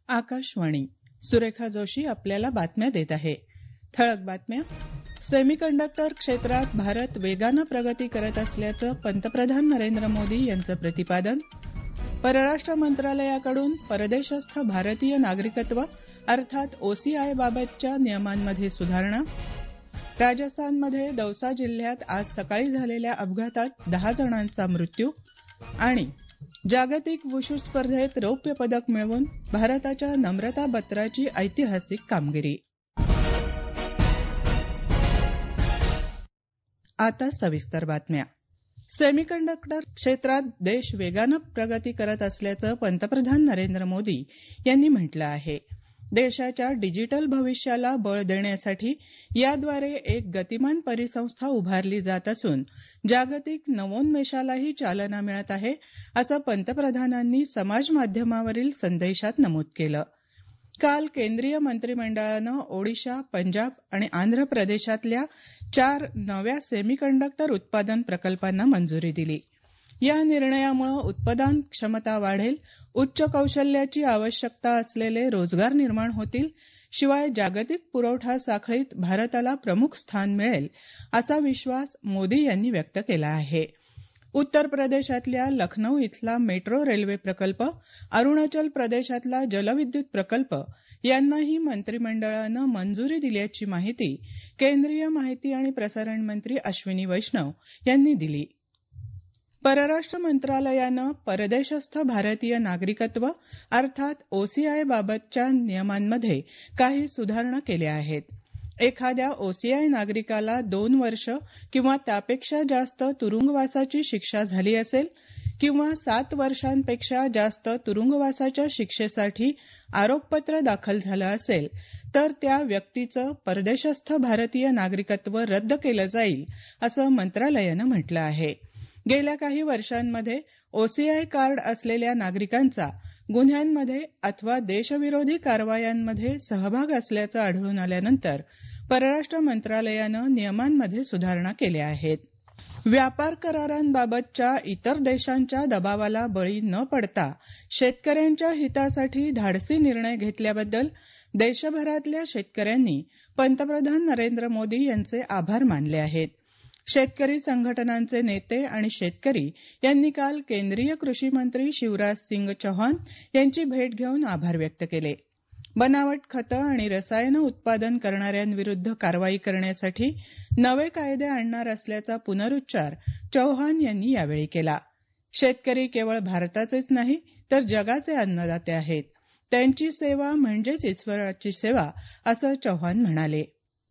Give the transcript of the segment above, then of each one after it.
आकाशवाणी. सुरेखा जोशी आपल्याला बातम्या देत आहे. ठळक बातम्या. सेमीकंडक्टर क्षेत्रात भारत वेगानं प्रगती करत असल्याचं पंतप्रधान नरेंद्र मोदी यांचं प्रतिपादन. परराष्ट्र मंत्रालयाकडून परदेशस्थ भारतीय नागरिकत्व अर्थात ओसीआय बाबतच्या नियमांमध्ये सुधारणा. राजस्थानमध्ये दौसा जिल्ह्यात आज सकाळी झालेल्या अपघातात 10 जणांचा मृत्यू. आणि जागतिक वुशू स्पर्धेत रौप्य पदक मिळवून भारताच्या नम्रता बत्राची ऐतिहासिक कामगिरी. आता सविस्तर बातम्या. सेमीकंडक्टर क्षेत्रात देश वेगानं प्रगती करत असल्याचं पंतप्रधान नरेंद्र मोदी यांनी म्हटलं आहे. देशाच्या डिजिटल भविष्याला बळ देण्यासाठी याद्वारे एक गतिमान परिसंस्था उभारली जात असून जागतिक नवोन्मेषालाही चालना मिळत आहे, असं पंतप्रधानांनी समाज माध्यमावरील संदेशात नमूद केलं. काल केंद्रीय मंत्रिमंडळानं ओडिशा, पंजाब आणि आंध्र प्रदेशातल्या 4 नव्या सेमीकंडक्टर उत्पादन प्रकल्पांना मंजुरी दिली. या निर्णयामुळे उत्पादन क्षमता वाढेल, उच्च कौशल्याची आवश्यकता असलेले रोजगार निर्माण होतील, शिवाय जागतिक पुरवठा साखळीत भारताला प्रमुख स्थान मिळेल, असा विश्वास मोदी यांनी व्यक्त केला आहे. उत्तर प्रदेशातल्या लखनौ इथला मेट्रो रेल्वे प्रकल्प, अरुणाचल प्रदेशातला जलविद्युत प्रकल्प यांनाही मंत्रिमंडळानं मंजुरी दिल्याची माहिती केंद्रीय माहिती आणि प्रसारण मंत्री अश्विनी वैष्णव यांनी दिली. परराष्ट्र मंत्रालयानं परदेशस्थ भारतीय नागरिकत्व अर्थात ओसीआय बाबतच्या नियमांमध्ये काही सुधारणा केल्या आहेत. एखाद्या ओसीआय नागरिकाला 2 वर्ष किंवा त्यापेक्षा जास्त तुरुंगवासाची शिक्षा झाली असेल किंवा 7 वर्षांपेक्षा जास्त तुरुंगवासाच्या शिक्षेसाठी आरोपपत्र दाखल झालं असेल तर त्या व्यक्तीचं परदेशस्थ भारतीय नागरिकत्व रद्द केलं जाईल, असं मंत्रालयानं म्हटलं आहे. गेल्या काही वर्षांमध्ये ओसीआय कार्ड असलेल्या नागरिकांचा गुन्ह्यांमध्ये अथवा देशविरोधी कारवायांमध्ये सहभाग असल्याचं आढळून आल्यानंतर परराष्ट्र मंत्रालयानं नियमांमध्ये सुधारणा केल्या आहेत. व्यापार करारांबाबतच्या इतर देशांच्या दबावाला बळी न पडता शेतकऱ्यांच्या हितासाठी धाडसी निर्णय घेतल्याबद्दल देशभरातल्या शेतकऱ्यांनी पंतप्रधान नरेंद्र मोदी यांचे आभार मानले आहेत. शेतकरी संघटनांचे नेते आणि शेतकरी यांनी काल केंद्रीय कृषी मंत्री शिवराज सिंग चौहान यांची भेट घेऊन आभार व्यक्त केले. बनावट खतं आणि रसायनं उत्पादन करणाऱ्यांविरुद्ध कारवाई करण्यासाठी नवे कायदे आणणार असल्याचा पुनरुच्चार चौहान यांनी यावेळी केला. शेतकरी केवळ भारताचेच नाही तर जगाचे अन्नदाते आहेत. त्यांची सेवा म्हणजेच ईश्वराची सेवा, असं चौहान म्हणाले.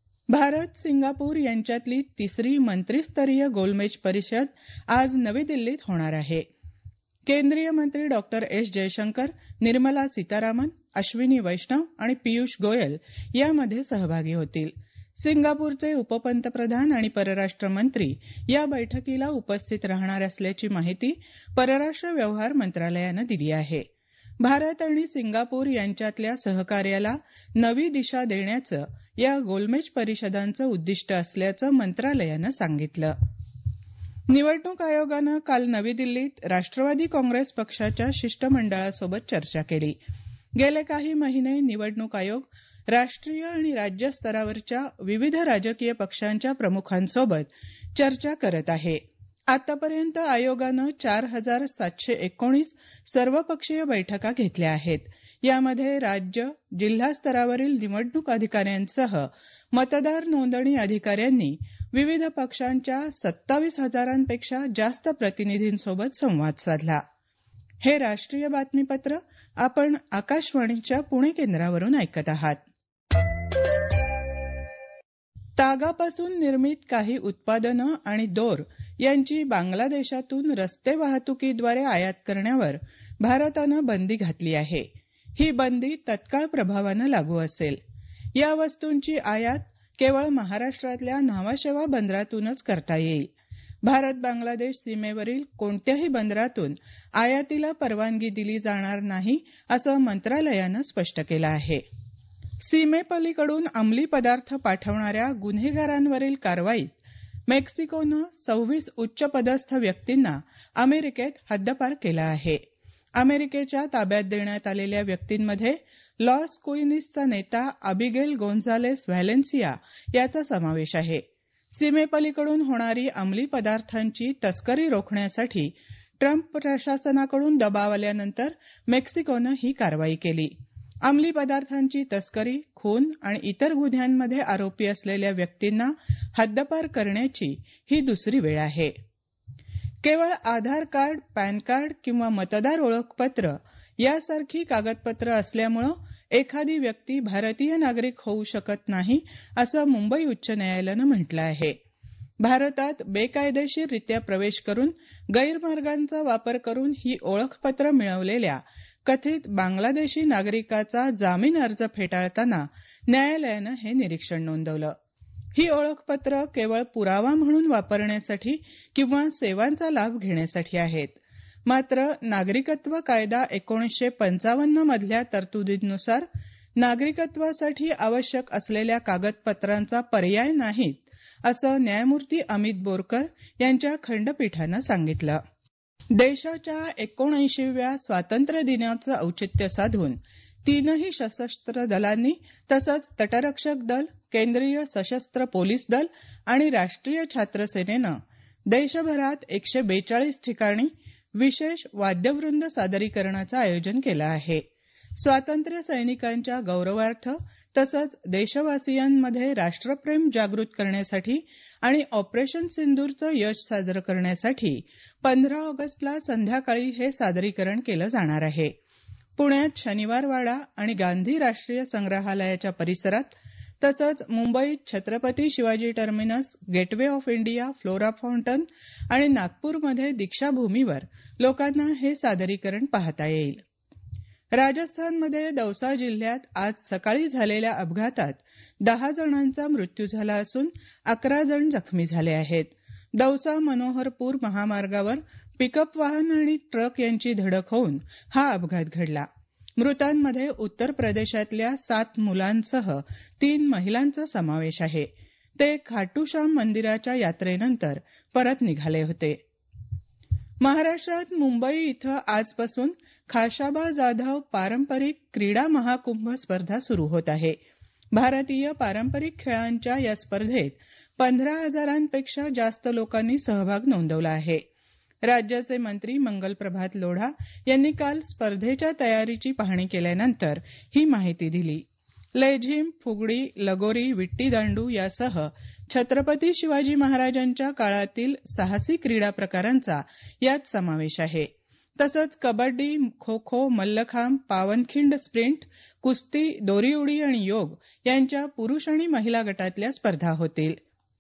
भारत सिंगापूर यांच्यातली 3री मंत्रीस्तरीय गोलमेज परिषद आज नवी दिल्लीत होणार आहे. केंद्रीय मंत्री डॉक्टर एस जयशंकर, निर्मला सीतारामन, अश्विनी वैष्णव आणि पीयूष गोयल यामध्ये सहभागी होतील. सिंगापूरचे उपपंतप्रधान आणि परराष्ट्र मंत्री या बैठकीला उपस्थित राहणार असल्याची माहिती परराष्ट्र व्यवहार मंत्रालयानं दिली आहे. भारत आणि सिंगापूर यांच्यातल्या सहकार्याला नवी दिशा देण्याचं या गोलमेज परिषदांचं उद्दिष्ट असल्याचं मंत्रालयानं सांगितलं. निवडणूक आयोगानं काल नवी दिल्लीत राष्ट्रवादी काँग्रेस पक्षाच्या शिष्टमंडळासोबत चर्चा केली. गेले काही महिने निवडणूक आयोग राष्ट्रीय आणि राज्य स्तरावरच्या विविध राजकीय पक्षांच्या प्रमुखांसोबत चर्चा करत आहे. आतापर्यंत आयोगानं 4719 सर्वपक्षीय बैठका घेतल्या आहेत. यामध्ये राज्य, जिल्हा स्तरावरील निवडणूक अधिकाऱ्यांसह मतदार नोंदणी अधिकाऱ्यांनी विविध पक्षांच्या 27,000पेक्षा जास्त प्रतिनिधींसोबत संवाद साधला. हे राष्ट्रीय बातमीपत्र आपण आकाशवाणीच्या पुणे केंद्रावरून ऐकत आहात. तागापासून निर्मित काही उत्पादनं आणि दोर यांची बांगलादेशातून रस्ते वाहतुकीद्वारे आयात करण्यावर भारतानं बंदी घातली आहे. ही बंदी तत्काळ प्रभावानं लागू असेल. या वस्तूंची आयात केवळ महाराष्ट्रातल्या न्हावाशेवा बंदरातूनच करता येईल. भारत बांगलादेश सीमेवरील कोणत्याही बंदरातून आयातीला परवानगी दिली जाणार नाही, असं मंत्रालयानं स्पष्ट केलं आहे. सीमेपलीकडून अंमली पदार्थ पाठवणाऱ्या गुन्हेगारांवरील कारवाईत मेक्सिकोनं 26 उच्चपदस्थ व्यक्तींना अमेरिकेत हद्दपार केलं आहे. अमेरिकेच्या ताब्यात देण्यात आलेल्या व्यक्तींमध्ये लॉस कोइनिसचा नेता अबिगेल गोन्झालेस व्हॅलेन्सिया याचा समावेश आहे. सीमेपलीकडून होणारी अंमली पदार्थांची तस्करी रोखण्यासाठी ट्रम्प प्रशासनाकडून दबाव आल्यानंतर मेक्सिकोनं ही कारवाई केली. अंमली पदार्थांची तस्करी, खून आणि इतर गुन्ह्यांमध्ये आरोपी असलेल्या व्यक्तींना हद्दपार करण्याची ही दुसरी वेळ आहे. केवळ आधार कार्ड, पॅन कार्ड किंवा मतदार ओळखपत्र यासारखी कागदपत्र असल्यामुळे एखादी व्यक्ती भारतीय नागरिक होऊ शकत नाही असं मुंबई उच्च न्यायालयानं म्हटलं आहे. भारतात बेकायदेशीररित्या प्रवेश करून गैरमार्गांचा वापर करून ही ओळखपत्र मिळवलेल्या कथित बांगलादेशी नागरिकाचा जामीन अर्ज फेटाळताना न्यायालयानं हे निरीक्षण नोंदवलं. ही ओळखपत्र केवळ पुरावा म्हणून वापरण्यासाठी किंवा सेवांचा लाभ घेण्यासाठी आहेत. मात्र नागरिकत्व कायदा 1955 मधल्या तरतुदींनुसार नागरिकत्वासाठी आवश्यक असलेल्या कागदपत्रांचा पर्याय नाहीत, असं न्यायमूर्ती अमित बोरकर यांच्या खंडपीठानं सांगितलं. देशाच्या 79व्या स्वातंत्र्य दिनाचं औचित्य साधून तीनही सशस्त्र दलांनी तसंच तटरक्षक दल, केंद्रीय सशस्त्र पोलीस दल आणि राष्ट्रीय छात्र सेनेनं देशभरात 142 ठिकाणी विशेष वाद्यवृंद सादरीकरणाचं आयोजन केलं आहे. स्वातंत्र्य सैनिकांच्या गौरवार्थ तसंच देशवासियांमध्ये राष्ट्रप्रेम जागृत करण्यासाठी आणि ऑपरेशन सिंदूरचं यश साजरं करण्यासाठी 15 ऑगस्टला संध्याकाळी हे सादरीकरण केलं जाणार आहे. पुण्यात शनिवारवाडा आणि गांधी राष्ट्रीय संग्रहालयाच्या परिसरात तसंच मुंबईत Chhatrapati Shivaji Terminus, Gateway of India, Flora Fountain आणि नागपूरमध्ये दीक्षाभूमीवर लोकांना हे सादरीकरण पाहता येईल. राजस्थानमध्ये दौसा जिल्ह्यात आज सकाळी झालेल्या अपघातात 10 जणांचा मृत्यू झाला असून 11 जण जखमी झाले आहेत. दौसा मनोहरपूर महामार्गावर पिकअप वाहन आणि ट्रक यांची धडक होऊन हा अपघात घडला. मृतांमध्ये उत्तर प्रदेशातल्या 7 मुलांसह 3 महिलांचा समावेश आहे. ते खाटू श्याम मंदिराच्या यात्रेनंतर परत निघाले होते. महाराष्ट्रात मुंबई इथं आजपासून खाशाबा जाधव पारंपरिक क्रीडा महाकुंभ स्पर्धा सुरू होत आहे. भारतीय पारंपरिक खेळांच्या या स्पर्धेत 15,000पेक्षा जास्त लोकांनी सहभाग नोंदवला आहे. राज्याचे मंत्री मंगलप्रभात लोढा यांनी काल स्पर्धेच्या तयारीची पाहणी केल्यानंतर ही माहिती दिली. लेझिम, फुगडी, लगोरी, विट्टीदांडू यासह छत्रपती शिवाजी महाराजांच्या काळातील साहसी क्रीडा प्रकारांचा यात समावेश आहे. तसंच कबड्डी, खो खो, मल्लखांब, पावनखिंड स्प्रिंट, कुस्ती, दोरी उडी आणि योग यांच्या पुरुष आणि महिला गटातल्या स्पर्धा होतील.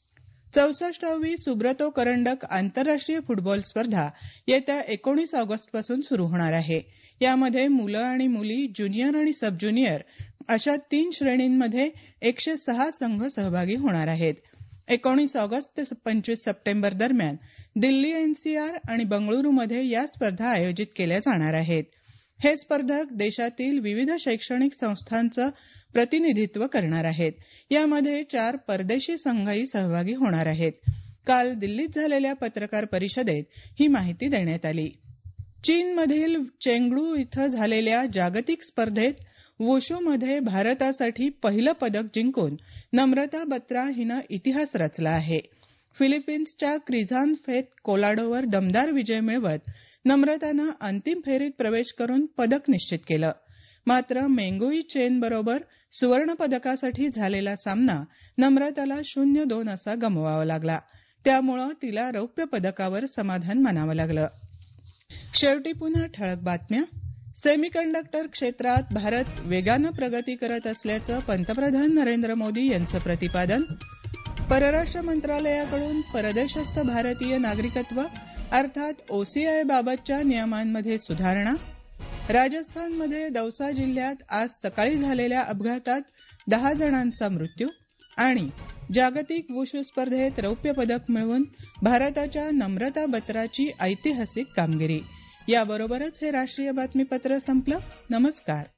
64वी सुब्रतो करंडक आंतरराष्ट्रीय फुटबॉल स्पर्धा येत्या 19 ऑगस्टपासून सुरू होणार आहे. यामध्ये मुलं आणि मुली, ज्युनियर आणि सब ज्युनियर अशा 3 श्रेणींमध्ये 106 संघ सहभागी होणार आहेत. 19 ऑगस्ट ते 25 सप्टेंबर दरम्यान दिल्ली एनसीआर आणि बंगळुरूमध्ये या स्पर्धा आयोजित केल्या जाणार आहेत. हे स्पर्धक देशातील विविध शैक्षणिक संस्थांचं प्रतिनिधित्व करणार आहेत. यामध्ये 4 परदेशी संघही सहभागी होणार आहेत. काल दिल्लीत झालेल्या पत्रकार परिषदेत ही माहिती देण्यात आली. चीनमधील चेंगडू इथं झालेल्या जागतिक स्पर्धेत वुशूमध्ये भारतासाठी पहिलं पदक जिंकून नम्रता बत्रा हिनं इतिहास रचला आहे. फिलिपिन्सच्या क्रिझान फेथ कोलाडोवर दमदार विजय मिळवत नम्रतानं अंतिम फेरीत प्रवेश करून पदक निश्चित केलं. मात्र मेंगुई चेन बरोबर सुवर्ण पदकासाठी झालेला सामना नम्रताला 0-2 असा गमवावा लागला. त्यामुळे तिला रौप्य पदकावर समाधान मानावं लागलं. शेवटी पुन्हा ठळक बातम्या. सेमीकंडक्टर क्षेत्रात भारत वेगानं प्रगती करत असल्याचं पंतप्रधान नरेंद्र मोदी यांचं प्रतिपादन. परराष्ट्र मंत्रालयाकडून परदेशस्थ भारतीय नागरिकत्व अर्थात ओसीआय बाबतच्या नियमांमध्ये सुधारणा. राजस्थानमध्ये दौसा जिल्ह्यात आज सकाळी झालेल्या अपघातात 10 जणांचा मृत्यू. आणि जागतिक वुशू स्पर्धेत रौप्य पदक मिळवून भारताच्या नम्रता बत्राची ऐतिहासिक कामगिरी. याबरोबरच हे राष्ट्रीय बातमीपत्र संपलं. नमस्कार.